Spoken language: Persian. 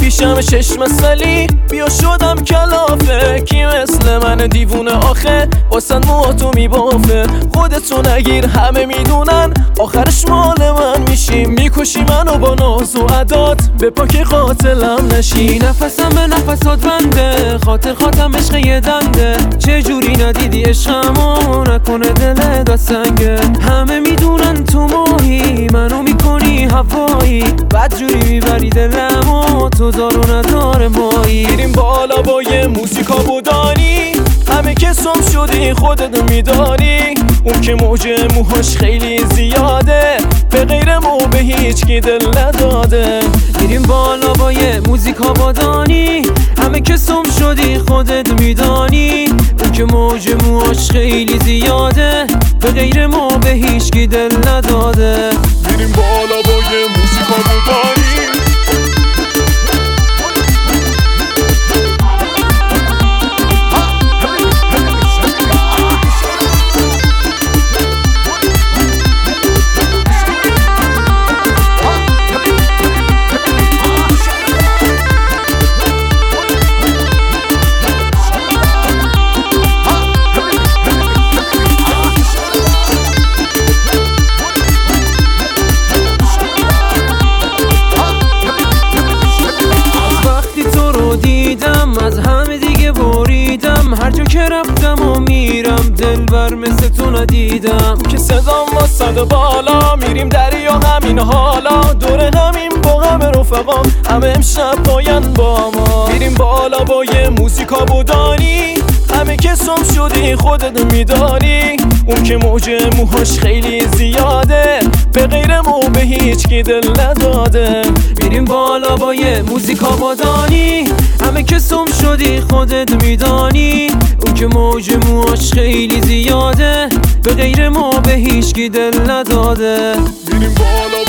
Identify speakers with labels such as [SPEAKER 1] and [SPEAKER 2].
[SPEAKER 1] پیشم 6 مسئلی بیا شدم کلافه، کی مثل من دیوونه آخه واسن موهاتو میبافه. خودتو نگیر همه میدونن آخرش مال من میشی، میکشی منو با ناز و عدات به پاک قاتلم نشی.
[SPEAKER 2] نفسم به نفسات بنده، خاطرم عشق یه دنده. چه جوری ندیدی عشقمو نکنه دل دستنگه. همه میدونن تو ماهی منو میکنی هوایی، بد جوری میبری دلمو تو دار و ندار مایی.
[SPEAKER 1] میریم بالا با یه موزیکا بودانی، همه کسم شدی خودت میدانی. اون که موج موهاش خیلی زیاده، به غیر مو به هیچ کی دل نداده.
[SPEAKER 2] میریم بالا با یه موزیکا بادانی، همه کسم شدی خودت میدانی. اون که موج موهاش خیلی زیاده، به غیر مو به هیچ کی دل نداده.
[SPEAKER 1] میریم بالا با یه موزیکا بودانی.
[SPEAKER 2] از همه دیگه بریدم، هر جا که رفتم و میرم دلبر مثل تو ندیدم.
[SPEAKER 1] که صدام واسد بالا میریم دریا همین حالا، دور همین با همه رفقا همه امشب پاین با ما. میریم بالا با یه موزیکا بودانی، همه کسم شدی خودت میدانی. اون که موج موهاش خیلی زیاده، به غیر مو به هیچ کی دل نداده.
[SPEAKER 2] میریم بالا با یه موزیکا بادانی، همه کسم شدی خودت میدانی. اون که موج موهاش خیلی زیاده، به غیر مو به هیچ کی دل نداده.
[SPEAKER 1] میریم بالا